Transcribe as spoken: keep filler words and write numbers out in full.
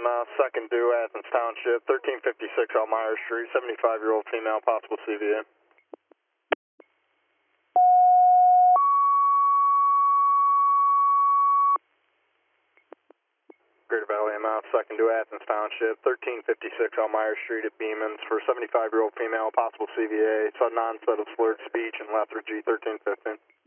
M S, second due, Athens Township, thirteen fifty-six Elmira Street, seventy-five-year-old female, possible C V A. Greater Valley M S, second due, Athens Township, thirteen fifty-six Elmira Street at Beamans for seventy-five-year-old female, possible C V A, sudden onset of slurred speech and lethargy, thirteen fifteen.